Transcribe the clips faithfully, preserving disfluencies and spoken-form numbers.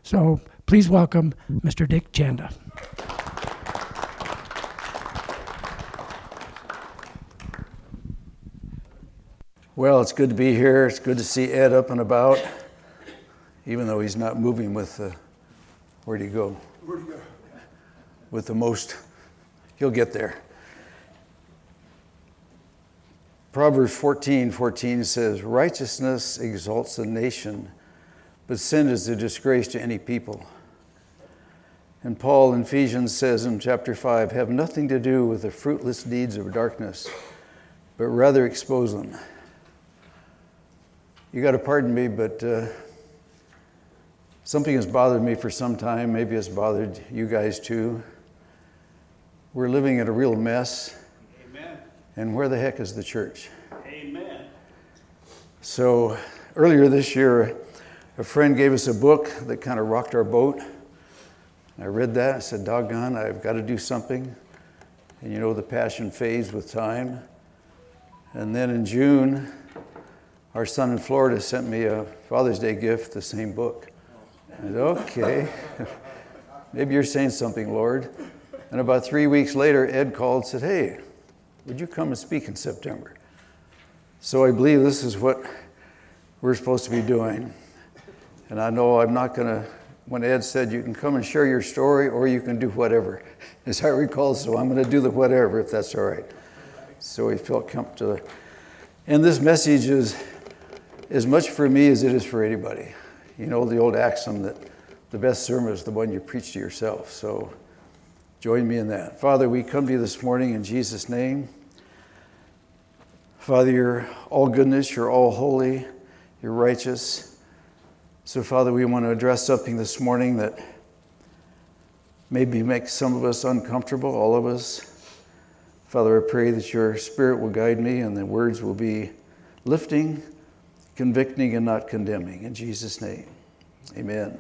So please welcome Mister Dick Chanda. Well, it's good to be here. It's good to see Ed up and about, even though he's not moving with the, where'd he go? Where'd he go? With the most, he'll get there. Proverbs fourteen fourteen says, righteousness exalts a nation, but sin is a disgrace to any people. And Paul in Ephesians says in chapter five, have nothing to do with the fruitless deeds of darkness, but rather expose them. You got to pardon me, but uh, something has bothered me for some time. Maybe it's bothered you guys too. We're living in a real mess. Amen. And where the heck is the church? Amen. So earlier this year, a friend gave us a book that kind of rocked our boat. I read that. I said, doggone, I've got to do something. And you know, the passion fades with time. And then in June, our son in Florida sent me a Father's Day gift, the same book. I said, okay, maybe you're saying something, Lord. And about three weeks later, Ed called and said, hey, would you come and speak in September? So I believe this is what we're supposed to be doing. And I know I'm not going to, when Ed said you can come and share your story or you can do whatever, as I recall, so I'm going to do the whatever if that's all right. So he felt comfortable. And this message is as much for me as it is for anybody. You know the old axiom that the best sermon is the one you preach to yourself. So join me in that. Father, we come to you this morning in Jesus' name. Father, you're all goodness, you're all holy, you're righteous. So Father, we want to address something this morning that maybe makes some of us uncomfortable, all of us. Father, I pray that your Spirit will guide me and the words will be lifting, convicting, and not condemning. In Jesus' name, amen.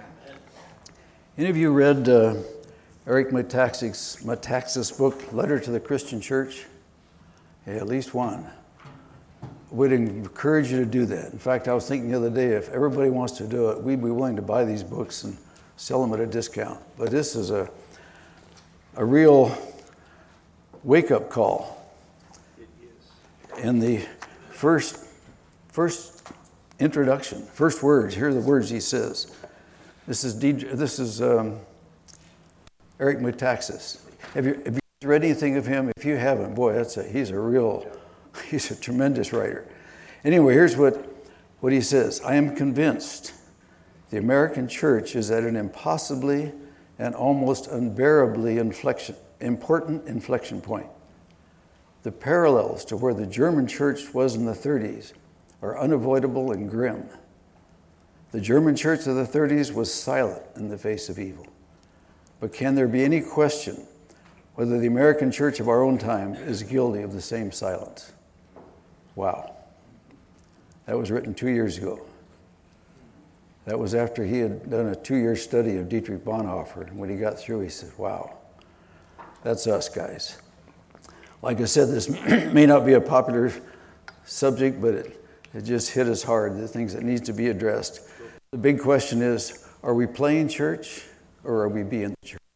Any of you read uh, Eric Metaxas' Metaxas book, Letter to the Christian Church? Yeah, at least one. Would encourage you to do that. In fact, I was thinking the other day, if everybody wants to do it, we'd be willing to buy these books and sell them at a discount. But this is a a real wake-up call. It is. In the first first introduction, first words, here are the words he says. This is D, this is um, Eric Metaxas. Have you have you read anything of him? If you haven't, boy, that's a he's a real he's a tremendous writer. Anyway, here's what what he says. I am convinced the American church is at an impossibly and almost unbearably inflection, important inflection point. The parallels to where the German church was in the thirties are unavoidable and grim. The German church of the thirties was silent in the face of evil. But can there be any question whether the American church of our own time is guilty of the same silence? Wow. That was written two years ago. That was after he had done a two-year study of Dietrich Bonhoeffer. And when he got through, he said, wow, that's us, guys. Like I said, this may not be a popular subject, but it, it just hit us hard, the things that needs to be addressed. The big question is, are we playing church or are we being the church?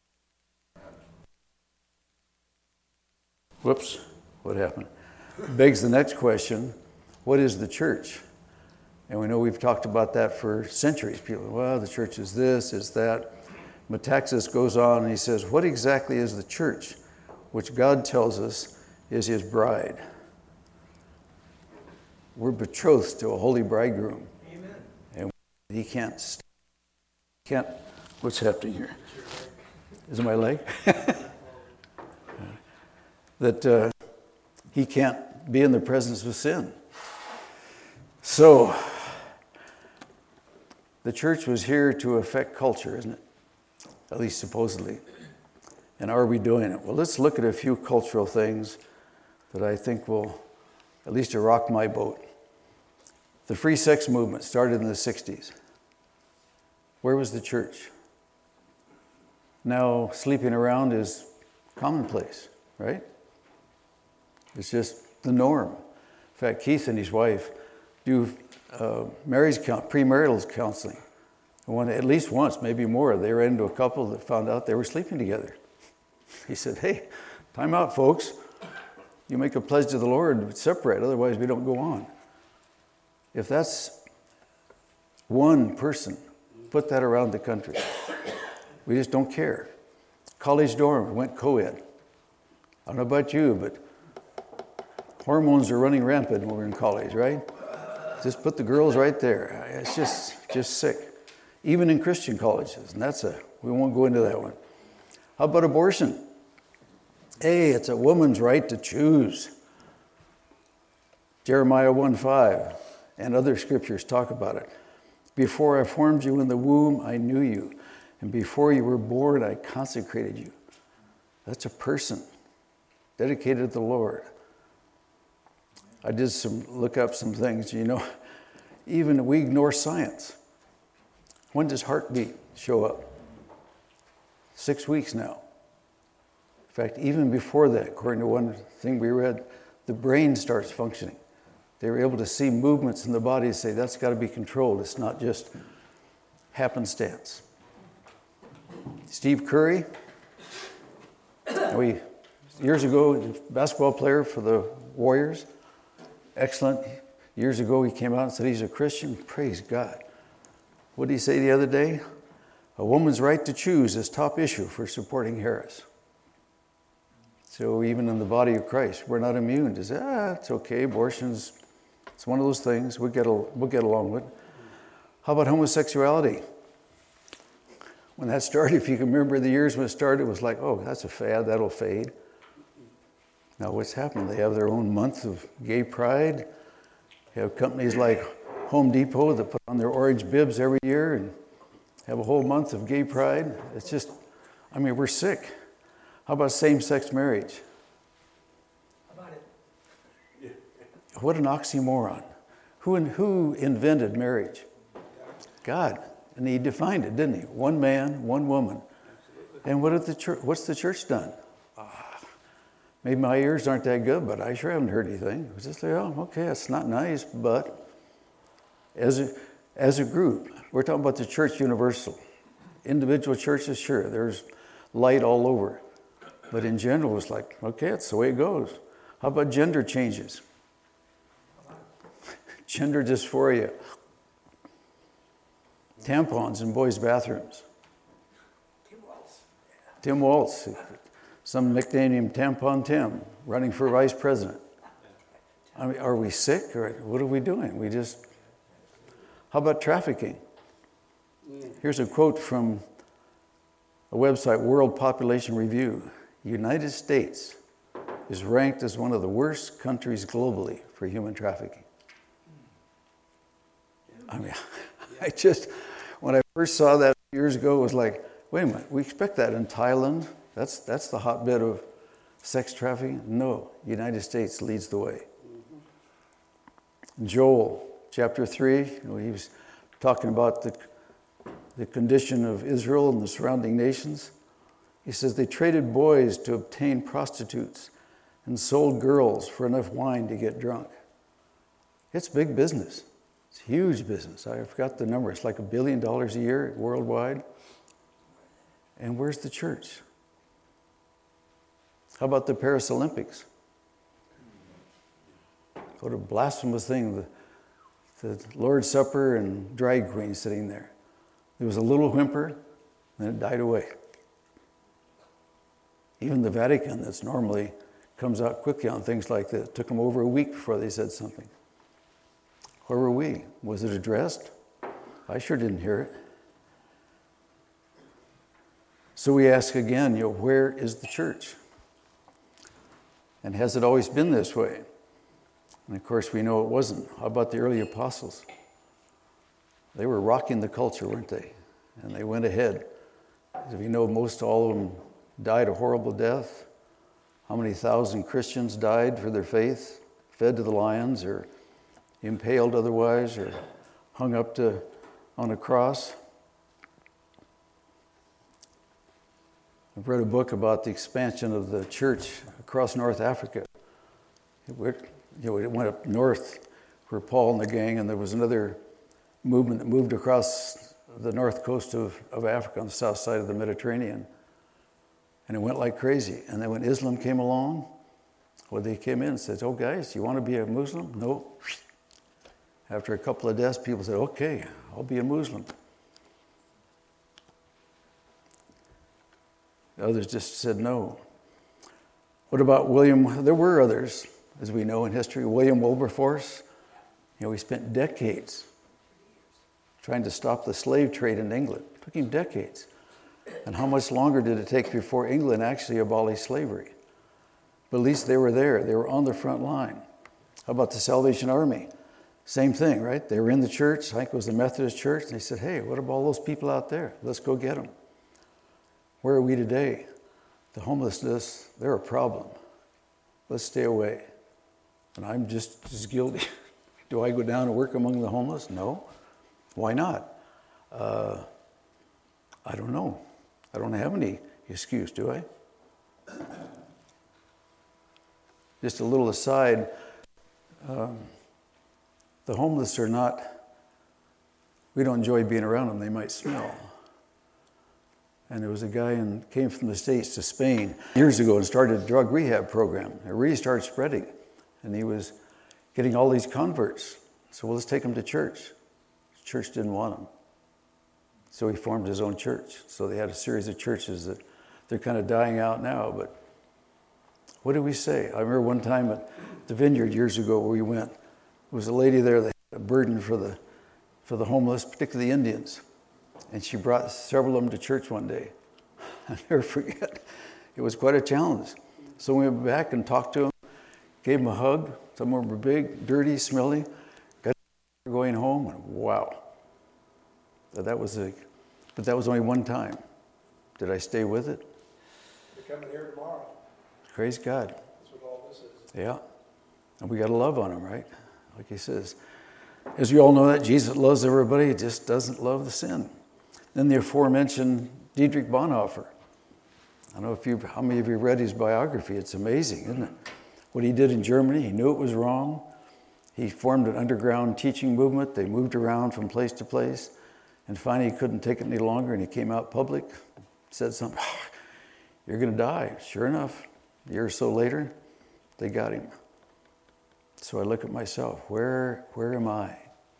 Whoops, what happened? Begs the next question, what is the church? And we know we've talked about that for centuries. People, well, the church is this, is that. Metaxas goes on and he says, what exactly is the church, which God tells us is his bride? We're betrothed to a holy bridegroom. Amen. And he can't, st- can't, what's happening here? Is it my leg? that uh, he can't be in the presence of sin. So, the church was here to affect culture, isn't it? At least supposedly. And are we doing it? Well, let's look at a few cultural things that I think will at least rock my boat. The free sex movement started in the sixties. Where was the church? Now, sleeping around is commonplace, right? It's just the norm. In fact, Keith and his wife do uh, marriage count, premarital counseling. One, at least once, maybe more, they ran into a couple that found out they were sleeping together. He said, hey, time out, folks. You make a pledge to the Lord, separate, otherwise we don't go on. If that's one person, put that around the country. We just don't care. College dorm went co-ed. I don't know about you, but hormones are running rampant when we're in college, right? Just put the girls right there. It's just, just sick. Even in Christian colleges, and that's a, we won't go into that one. How about abortion? Hey, it's a woman's right to choose. Jeremiah one five and other scriptures talk about it. Before I formed you in the womb, I knew you. And before you were born, I consecrated you. That's a person dedicated to the Lord. I did some, look up some things, you know, even we ignore science. When does heartbeat show up? Six weeks now. In fact, even before that, according to one thing we read, the brain starts functioning. They were able to see movements in the body and say, that's got to be controlled. It's not just happenstance. Steve Curry, we, years ago, basketball player for the Warriors, excellent. Years ago, he came out and said he's a Christian. Praise God. What did he say the other day? A woman's right to choose is top issue for supporting Harris. So even in the body of Christ, we're not immune to say, ah, it's okay, abortion's, it's one of those things, we'll get, we'll get along with. How about homosexuality? When that started, if you can remember the years when it started, it was like, oh, that's a fad, that'll fade. Now what's happened? They have their own month of gay pride. They have companies like Home Depot that put on their orange bibs every year and have a whole month of gay pride. It's just, I mean, we're sick. How about same-sex marriage? How about it? What an oxymoron. Who, who invented marriage? God. And he defined it, didn't he? One man, one woman. And what did the church, what's the church done? Ah, maybe my ears aren't that good, but I sure haven't heard anything. It was just like, oh, okay, it's not nice, but as a, as a group, we're talking about the church universal. Individual churches, sure, there's light all over. But in general, it's like, okay, it's the way it goes. How about gender changes? Gender dysphoria. Tampons in boys' bathrooms. Tim Walz. Tim Walz, some nickname him Tampon Tim, running for vice president. I mean, are we sick or what are we doing? We just, how about trafficking? Here's a quote from a website, World Population Review. United States is ranked as one of the worst countries globally for human trafficking. I mean, I just, when I first saw that years ago, it was like, wait a minute, we expect that in Thailand? That's that's the hotbed of sex trafficking? No, United States leads the way. Joel, chapter three, you know, he was talking about the, the condition of Israel and the surrounding nations. He says they traded boys to obtain prostitutes and sold girls for enough wine to get drunk. It's big business. It's huge business. I forgot the number. It's like a billion dollars a year worldwide. And where's the church? How about the Paris Olympics? What a blasphemous thing. The, the Lord's Supper and drag queens sitting there. There was a little whimper, and it died away. Even the Vatican, that's normally comes out quickly on things like this, took them over a week before they said something. Where were we? Was it addressed? I sure didn't hear it. So we ask again, you know, where is the church? And has it always been this way? And of course, we know it wasn't. How about the early apostles? They were rocking the culture, weren't they? And they went ahead. As we know, most all of them died a horrible death. How many thousand Christians died for their faith, fed to the lions, or impaled otherwise, or hung up to on a cross? I've read a book about the expansion of the church across North Africa. It went, you know, it went up north for Paul and the gang, and there was another movement that moved across the north coast of, of Africa on the south side of the Mediterranean. And it went like crazy. And then when Islam came along, well, they came in and said, oh, guys, you want to be a Muslim? No. After a couple of deaths, people said, okay, I'll be a Muslim. The others just said no. What about William? There were others, as we know in history. William Wilberforce, you know, he spent decades trying to stop the slave trade in England. It took him decades. And how much longer did it take before England actually abolished slavery? But at least they were there. They were on the front line. How about the Salvation Army? Same thing, right? They were in the church. I think it was the Methodist church. And they said, hey, what about all those people out there? Let's go get them. Where are we today? The homelessness, they're a problem. Let's stay away. And I'm just as guilty. Do I go down and work among the homeless? No. Why not? Uh, I don't know. I don't have any excuse, do I? Just a little aside, um, the homeless are not, we don't enjoy being around them. They might smell. And there was a guy who came from the States to Spain years ago and started a drug rehab program. It really started spreading. And he was getting all these converts. So, well, let's take them to church. The church didn't want them. So he formed his own church. So they had a series of churches that they're kind of dying out now. But what did we say? I remember one time at the Vineyard years ago where we went, there was a lady there that had a burden for the, for the homeless, particularly the Indians. And she brought several of them to church one day. I'll never forget. It was quite a challenge. So we went back and talked to them, gave them a hug. Some of them were big, dirty, smelly. Got going home, and wow. That was a, but that was only one time. Did I stay with it? You're coming here tomorrow. Praise God. That's what all this is. Yeah. And we got to love on them, right? Like he says. As we all know that, Jesus loves everybody, he just doesn't love the sin. Then the aforementioned Dietrich Bonhoeffer. I don't know if you, how many of you read his biography. It's amazing, isn't it? What he did in Germany, he knew it was wrong. He formed an underground teaching movement. They moved around from place to place. And finally, he couldn't take it any longer, and he came out public, said something, oh, you're going to die. Sure enough, a year or so later, they got him. So I look at myself, where where am I?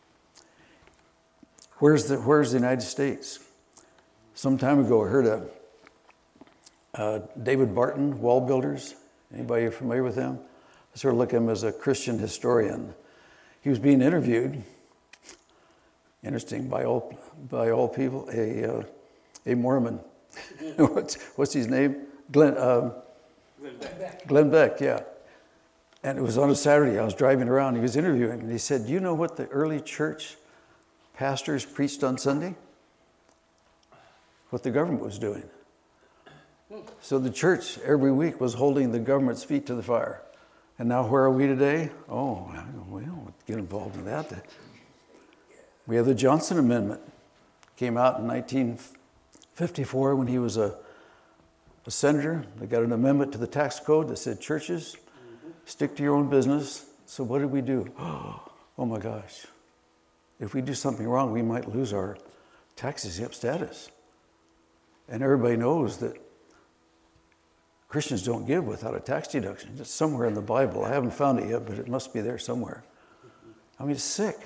Where's the, where's the United States? Some time ago, I heard of uh, David Barton, Wall Builders. Anybody familiar with him? I sort of look at him as a Christian historian. He was being interviewed, interesting, by all by all people, a uh, a Mormon. what's, what's his name? Glenn, um, Glenn Beck. Glenn Beck, yeah. And it was on a Saturday. I was driving around. He was interviewing, and he said, do you know what the early church pastors preached on Sunday? What the government was doing. So the church every week was holding the government's feet to the fire. And now where are we today? Oh, we don't get involved in that. We have the Johnson Amendment. Came out in nineteen fifty-four when he was a, a senator. They got an amendment to the tax code that said, churches, stick to your own business. So what did we do? Oh my gosh. If we do something wrong, we might lose our tax exempt status. And everybody knows that Christians don't give without a tax deduction. It's somewhere in the Bible. I haven't found it yet, but it must be there somewhere. I mean, it's sick.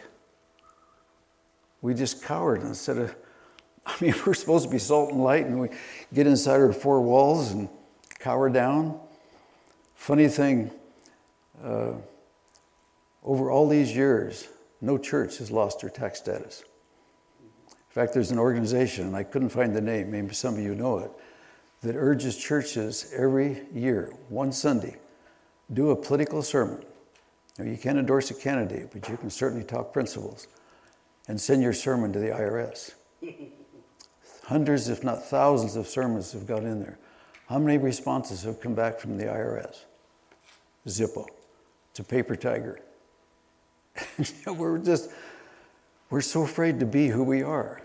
We just cowered instead of, I mean, we're supposed to be salt and light, and we get inside our four walls and cower down. Funny thing, uh, over all these years, no church has lost their tax status. In fact, there's an organization, and I couldn't find the name, maybe some of you know it, that urges churches every year, one Sunday, do a political sermon. Now, you can't endorse a candidate, but you can certainly talk principles, and send your sermon to the I R S. Hundreds, if not thousands, of sermons have gone in there. How many responses have come back from the I R S? Zippo. It's a paper tiger. We're just, we're so afraid to be who we are.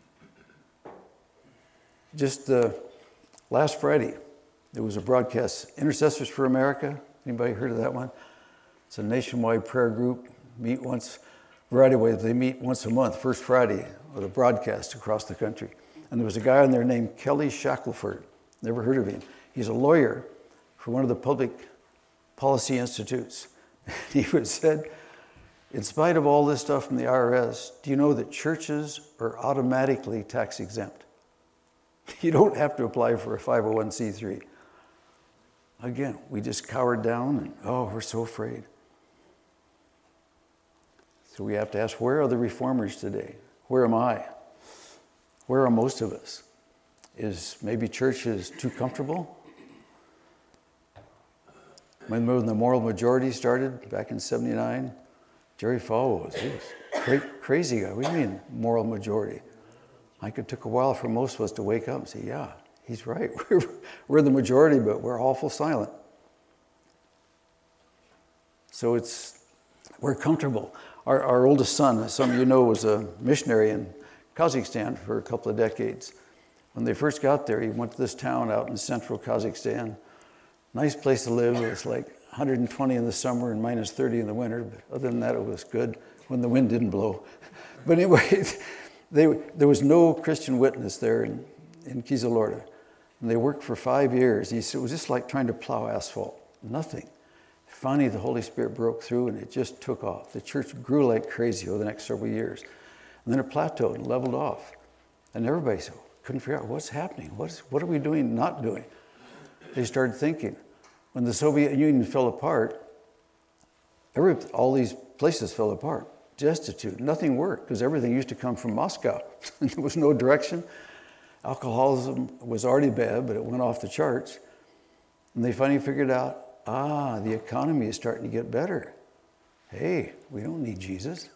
Just uh, last Friday, there was a broadcast, Intercessors for America. Anybody heard of that one? It's a nationwide prayer group, meet once, variety of ways. They meet once a month, first Friday with a broadcast across the country. And there was a guy on there named Kelly Shackelford. Never heard of him. He's a lawyer for one of the public policy institutes. He was said, in spite of all this stuff from the I R S, do you know that churches are automatically tax exempt? You don't have to apply for a five oh one c three. Again, we just cowered down and, oh, we're so afraid. So we have to ask, where are the reformers today? Where am I? Where are most of us? Is maybe church is too comfortable? When the moral majority started back in seventy-nine, Jerry Falwell was, he was a cra- crazy guy. What do you mean, moral majority? I think it took a while for most of us to wake up and say, yeah, he's right. We're, we're the majority, but we're awful silent. So it's, we're comfortable. Our, our oldest son, as some of you know, was a missionary in Kazakhstan for a couple of decades. When they first got there, he went to this town out in central Kazakhstan. Nice place to live. It was like one hundred twenty in the summer and minus thirty in the winter. But other than that, it was good when the wind didn't blow. But anyway, they, there was no Christian witness there in, in Kizilorda. And they worked for five years. He said it was just like trying to plow asphalt. Nothing. Finally, the Holy Spirit broke through and it just took off. The church grew like crazy over the next several years. And then it plateaued and leveled off. And everybody said, couldn't figure out what's happening. What's, what are we doing, not doing? They started thinking. When the Soviet Union fell apart, every, all these places fell apart. Destitute. Nothing worked because everything used to come from Moscow. There was no direction. Alcoholism was already bad, but it went off the charts. And they finally figured out, ah, the economy is starting to get better. Hey, we don't need Jesus.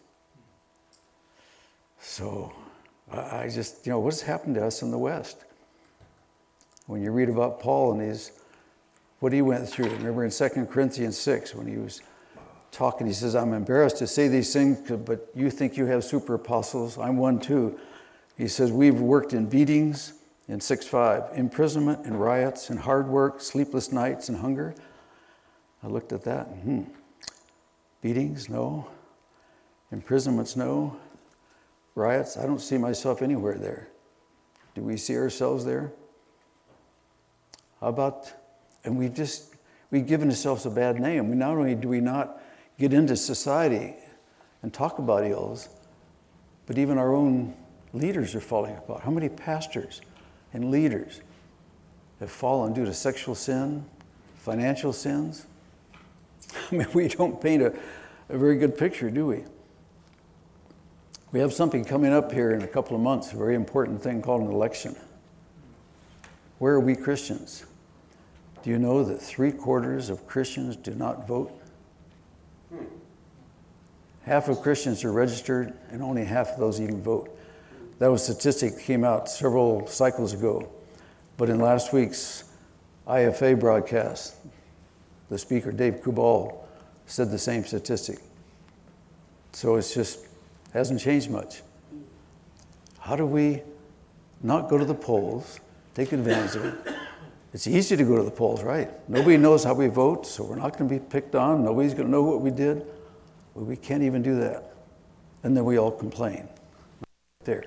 So I just, you know, what's happened to us in the West? When you read about Paul and his, what he went through. Remember in Second Corinthians six, when he was talking, he says, I'm embarrassed to say these things, but you think you have super apostles. I'm one too. He says, we've worked in beatings, in six five, imprisonment and riots and hard work, sleepless nights and hunger. I looked at that. Hmm. Beatings, no. Imprisonments, no. Riots, I don't see myself anywhere there. Do we see ourselves there? How about, and we've just, we've given ourselves a bad name. We not only do we not get into society and talk about ills, but even our own leaders are falling apart. How many pastors and leaders have fallen due to sexual sin, financial sins? I mean, we don't paint a, a very good picture, do we? We have something coming up here in a couple of months, a very important thing called an election. Where are we Christians? Do you know that three quarters of Christians do not vote? Hmm. Half of Christians are registered, and only half of those even vote. That was a statistic that came out several cycles ago. But in last week's I F A broadcast, the speaker, Dave Kubal, said the same statistic. So it's just, hasn't changed much. How do we not go to the polls, take advantage of it? It's easy to go to the polls, right? Nobody knows how we vote, so we're not going to be picked on. Nobody's going to know what we did. But we can't even do that. And then we all complain. There.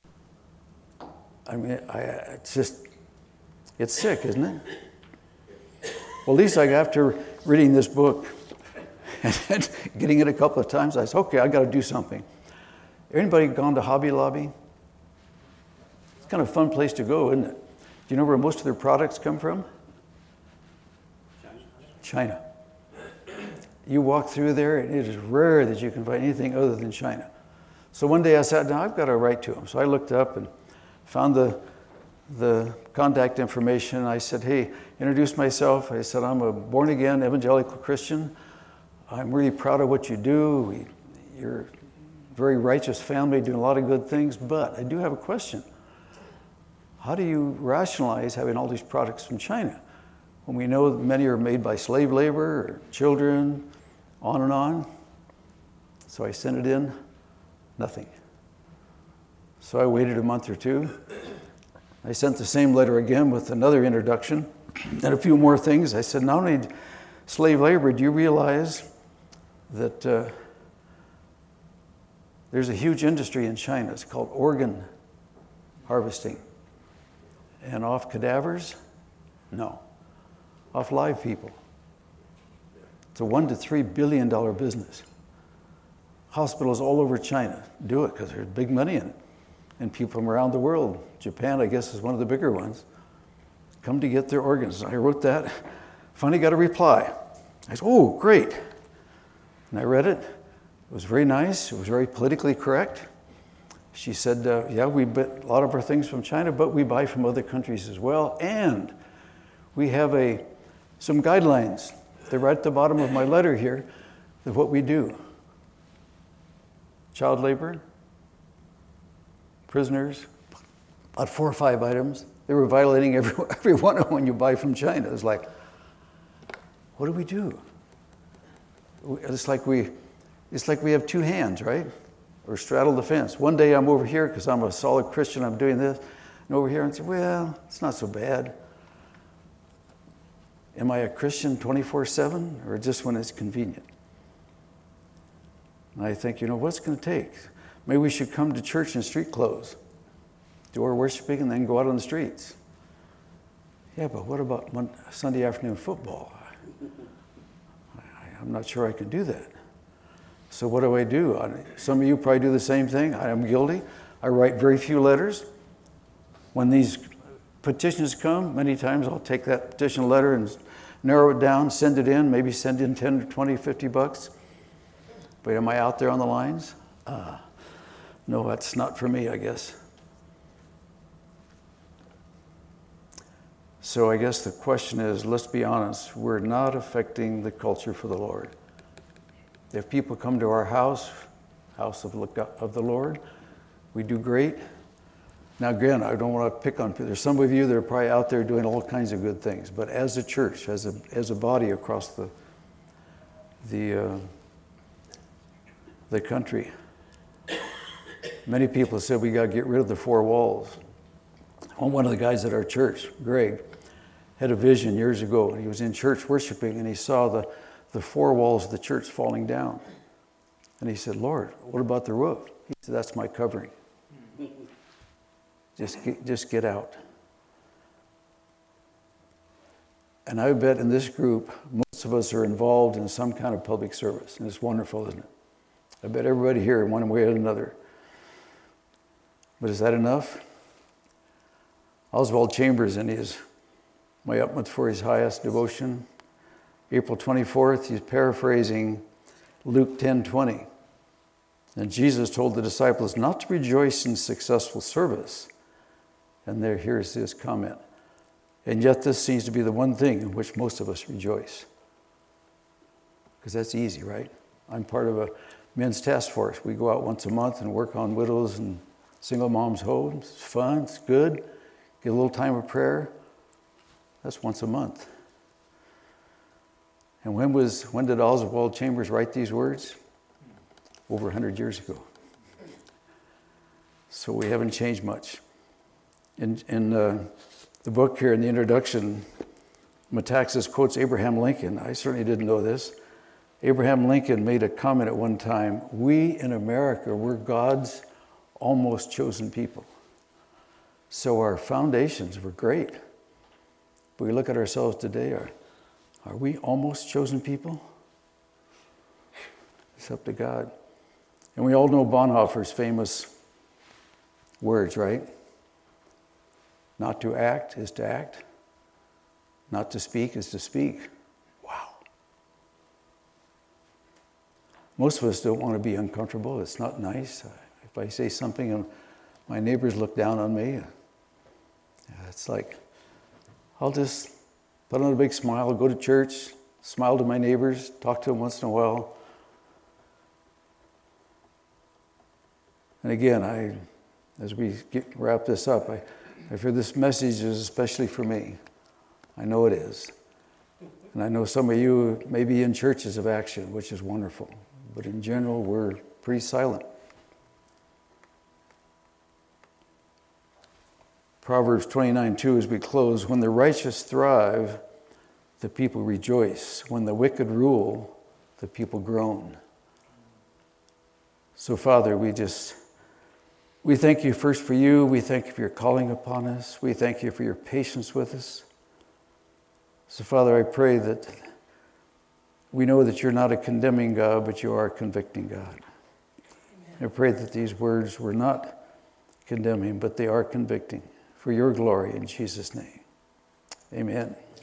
I mean, I, it's just, it's sick, isn't it? Well, at least like after reading this book and getting it a couple of times, I said, okay, I got to do something. Anybody gone to Hobby Lobby? It's kind of a fun place to go, isn't it? Do you know where most of their products come from? China. You walk through there, and it is rare that you can find anything other than China. So one day I sat down, I've got to write to them. So I looked up and found the the contact information. I said, hey, introduced myself. I said, I'm a born-again evangelical Christian. I'm really proud of what you do. We, you're a very righteous family, doing a lot of good things, but I do have a question. How do you rationalize having all these products from China when we know that many are made by slave labor or children, on and on? So I sent it in, nothing. So I waited a month or two. I sent the same letter again with another introduction and a few more things. I said, not only slave labor, do you realize that uh, There's a huge industry in China. It's called organ harvesting. And off cadavers? No. Off live people. It's a one to three billion dollar business. Hospitals all over China do it because there's big money in it. And people from around the world, Japan, I guess, is one of the bigger ones, come to get their organs. I wrote that. Finally got a reply. I said, oh, great. And I read it. It was very nice. It was very politically correct. She said, uh, yeah, we buy a lot of our things from China, but we buy from other countries as well. And we have a some guidelines. They're right at the bottom of my letter here of what we do. Child labor, prisoners, about four or five items. They were violating every, every one of them when you buy from China. It's like, what do we do? It's like we, it's like we have two hands, right? Or straddle the fence. One day I'm over here because I'm a solid Christian, I'm doing this. And over here and say, well, it's not so bad. Am I a Christian twenty-four seven or just when it's convenient? And I think, you know, what's it going to take? Maybe we should come to church in street clothes, do our worshiping, and then go out on the streets. Yeah, but what about Sunday afternoon football? I'm not sure I can do that. So what do I do? Some of you probably do the same thing. I am guilty. I write very few letters. When these petitions come, many times I'll take that petition letter and narrow it down, send it in, maybe send in ten or twenty, fifty bucks. But am I out there on the lines? Uh, no, that's not for me, I guess. So I guess the question is, let's be honest, we're not affecting the culture for the Lord. If people come to our house, house of, of the Lord, we do great. Now again, I don't want to pick on people. There's some of you that are probably out there doing all kinds of good things, but as a church, as a as a body across the the uh, the country, many people said we got to get rid of the four walls. One of the guys at our church, Greg, had a vision years ago, and he was in church worshiping, and he saw the the four walls of the church falling down, and he said, "Lord, what about the roof?" He said, "That's my covering. Just get, just get out." And I bet in this group, most of us are involved in some kind of public service. And it's wonderful, isn't it? I bet everybody here in one way or another. But is that enough? Oswald Chambers, in his My Utmost for His Highest devotion, April twenty-fourth, he's paraphrasing Luke ten twenty. And Jesus told the disciples not to rejoice in successful service. And there, here's his comment. And yet this seems to be the one thing in which most of us rejoice. Because that's easy, right? I'm part of a men's task force. We go out once a month and work on widows and single moms' homes. It's fun, it's good. Get a little time of prayer. That's once a month. And when was when did Oswald Chambers write these words? Over one hundred years ago. So we haven't changed much. In, in uh, the book here, in the introduction, Metaxas quotes Abraham Lincoln. I certainly didn't know this. Abraham Lincoln made a comment at one time, we in America, we're God's almost chosen people. So our foundations were great. But we look at ourselves today, are, are we almost chosen people? It's up to God. And we all know Bonhoeffer's famous words, right? Not to act is to act. Not to speak is to speak. Wow. Most of us don't want to be uncomfortable. It's not nice. If I say something and my neighbors look down on me, it's like, I'll just put on a big smile, go to church, smile to my neighbors, talk to them once in a while. And again, I, as we get, wrap this up, I, I fear this message is especially for me. I know it is. And I know some of you may be in churches of action, which is wonderful. But in general, we're pretty silent. Proverbs twenty-nine two, as we close, when the righteous thrive, the people rejoice. When the wicked rule, the people groan. So, Father, we just, we thank you first for you. We thank you for your calling upon us. We thank you for your patience with us. So, Father, I pray that we know that you're not a condemning God, but you are a convicting God. Amen. I pray that these words were not condemning, but they are convicting for your glory in Jesus' name. Amen.